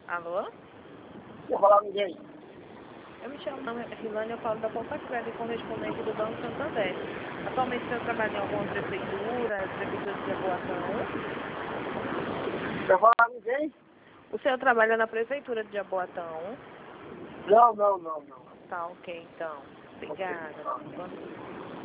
Alô? Vou falar com ninguém. Eu me chamo Rilane, eu falo da Compactred, correspondente do Banco Santander. Atualmente o senhor trabalha em alguma prefeitura de Jaboatão? Vou falar com ninguém? O senhor trabalha na prefeitura de Jaboatão? Não. Tá, ok, então. Obrigada.